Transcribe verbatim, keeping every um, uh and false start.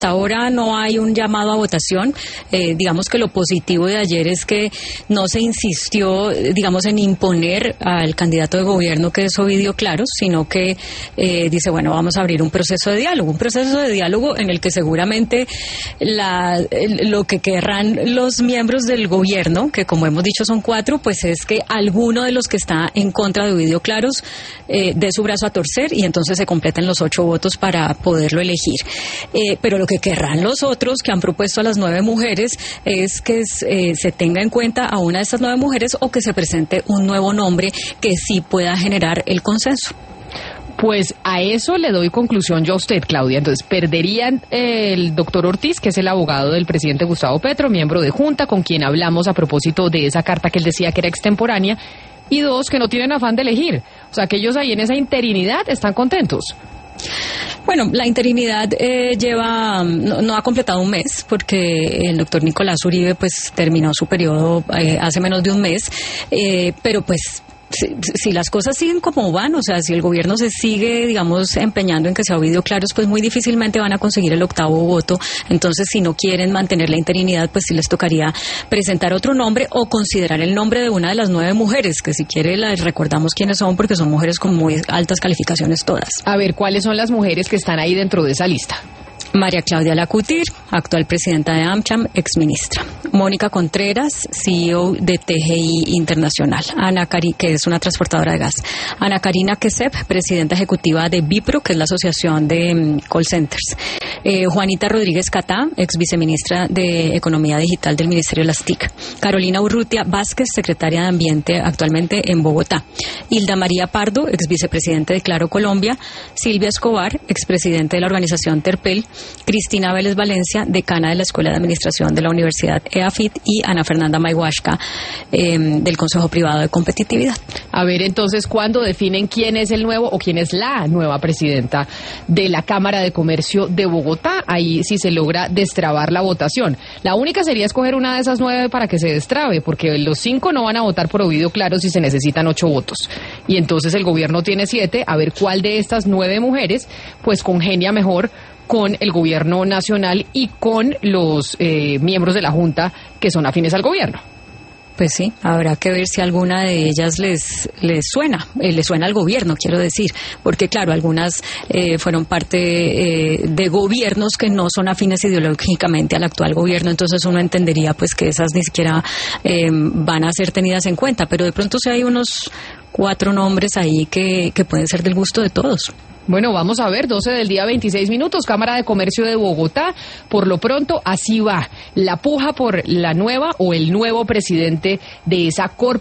hasta ahora no hay un llamado a votación. Eh, digamos que lo positivo de ayer es que no se insistió, digamos, en imponer al candidato de gobierno, que es Ovidio Claros, sino que eh, dice, bueno, vamos a abrir un proceso de diálogo, un proceso de diálogo en el que seguramente la, lo que querrán los miembros del gobierno, que como hemos dicho son cuatro, pues es que alguno de los que está en contra de Ovidio Claros eh, dé su brazo a torcer y entonces se completen los ocho votos para poderlo elegir. Eh, pero lo que querrán los otros que han propuesto a las nueve mujeres es que eh, se tenga en cuenta a una de estas nueve mujeres o que se presente un nuevo nombre que sí pueda generar el consenso. Pues a eso le doy conclusión yo a usted, Claudia. Entonces, perderían eh, el doctor Ortiz, que es el abogado del presidente Gustavo Petro, miembro de Junta, con quien hablamos a propósito de esa carta que él decía que era extemporánea, y dos, que no tienen afán de elegir. O sea, que ellos ahí en esa interinidad están contentos. Bueno, la interinidad eh, lleva, no, no ha completado un mes, porque el doctor Nicolás Uribe pues terminó su periodo eh, hace menos de un mes, eh, pero pues Si, si las cosas siguen como van, o sea, si el gobierno se sigue, digamos, empeñando en que sea Ovidio Claros, pues muy difícilmente van a conseguir el octavo voto. Entonces, si no quieren mantener la interinidad, pues sí les tocaría presentar otro nombre o considerar el nombre de una de las nueve mujeres, que si quiere les recordamos quiénes son, porque son mujeres con muy altas calificaciones todas. A ver, ¿cuáles son las mujeres que están ahí dentro de esa lista? María Claudia Lacutir, actual presidenta de AmCham, exministra. Mónica Contreras, C E O de T G I Internacional, Ana Cari, que es una transportadora de gas. Ana Karina Quesep, presidenta ejecutiva de Bipro, que es la asociación de um, call centers. Eh, Juanita Rodríguez Catá, ex viceministra de Economía Digital del Ministerio de las T I C. Carolina Urrutia Vázquez, secretaria de Ambiente actualmente en Bogotá. Hilda María Pardo, ex vicepresidente de Claro Colombia. Silvia Escobar, expresidente de la organización Terpel. Cristina Vélez Valencia, decana de la Escuela de Administración de la Universidad E A F I T, y Ana Fernanda Mayhuashka, eh, del Consejo Privado de Competitividad. A ver, entonces, ¿cuándo definen quién es el nuevo o quién es la nueva presidenta de la Cámara de Comercio de Bogotá? Ahí sí se logra destrabar la votación. La única sería escoger una de esas nueve para que se destrabe, porque los cinco no van a votar por Ovidio Claros si se necesitan ocho votos. Y entonces el gobierno tiene siete, a ver cuál de estas nueve mujeres pues congenia mejor con el gobierno nacional y con los eh, miembros de la Junta que son afines al gobierno. Pues sí, habrá que ver si alguna de ellas les les suena, eh, les suena al gobierno, quiero decir, porque claro, algunas eh, fueron parte eh, de gobiernos que no son afines ideológicamente al actual gobierno, entonces uno entendería pues que esas ni siquiera eh, van a ser tenidas en cuenta, pero de pronto sí hay unos cuatro nombres ahí que, que pueden ser del gusto de todos. Bueno, vamos a ver, doce del día, veintiséis minutos, Cámara de Comercio de Bogotá. Por lo pronto, así va la puja por la nueva o el nuevo presidente de esa corporación.